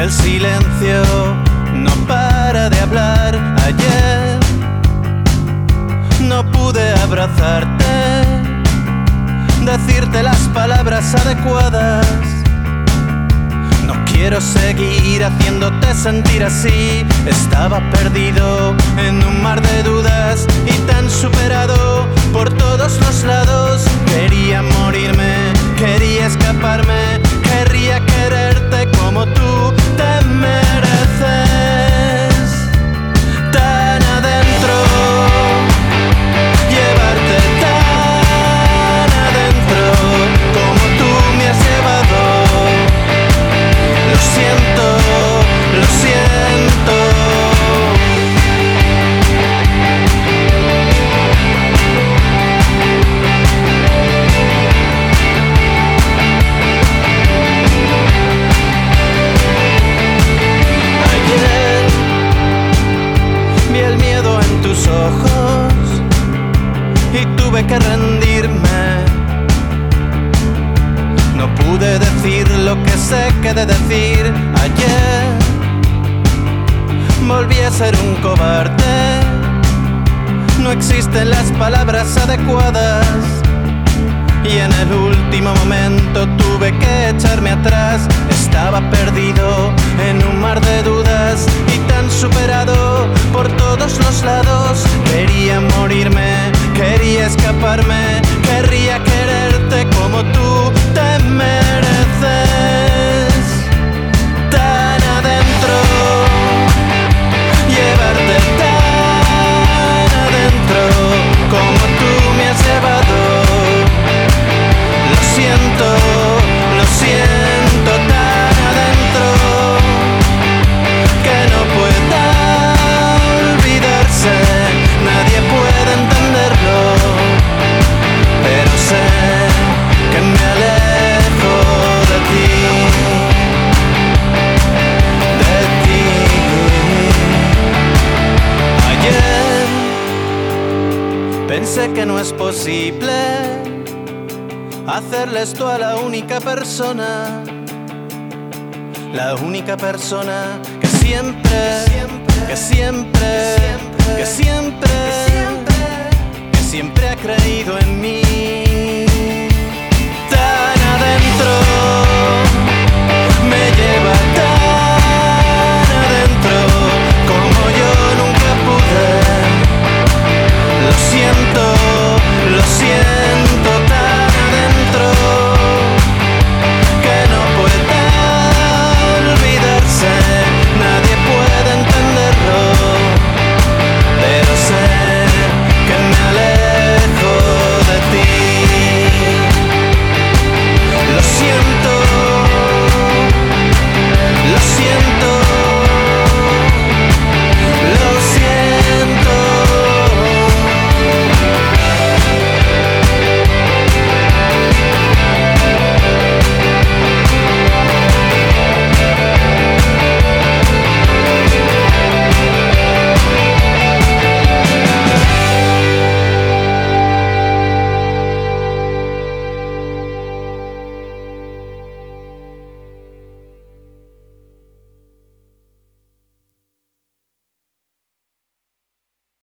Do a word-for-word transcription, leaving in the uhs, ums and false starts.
El silencio no para de hablar. Ayer no pude abrazarte, decirte las palabras adecuadas. No quiero seguir haciéndote sentir así. Estaba perdido en un mar de dudas y tan superado por todos los lados. Quería morirme, quería escaparme, querría quererte como tú te mereces. Tan adentro, llevarte tan adentro como tú me has llevado. Lo siento, lo siento. Ayer vi el miedo en tus ojos y tuve que rendirme. No pude decir lo que sé que de decir. Ayer volví a ser un cobarde. No existen las palabras adecuadas y en el último momento tuve que echarme atrás. Estaba perdido en un mar de dudas y tan superado por todos los lados. Quería morirme, quería escaparme, querría quererte como tú te mereces. Tan adentro, llevarte tan adentro como tú me has llevado. Lo siento, lo siento, tan adentro que no pueda olvidarse. Nadie puede entenderlo, pero sé que me alejo de ti, de ti. Ayer pensé que no es posible hacerle esto a la única persona, la única persona que siempre, que siempre, que siempre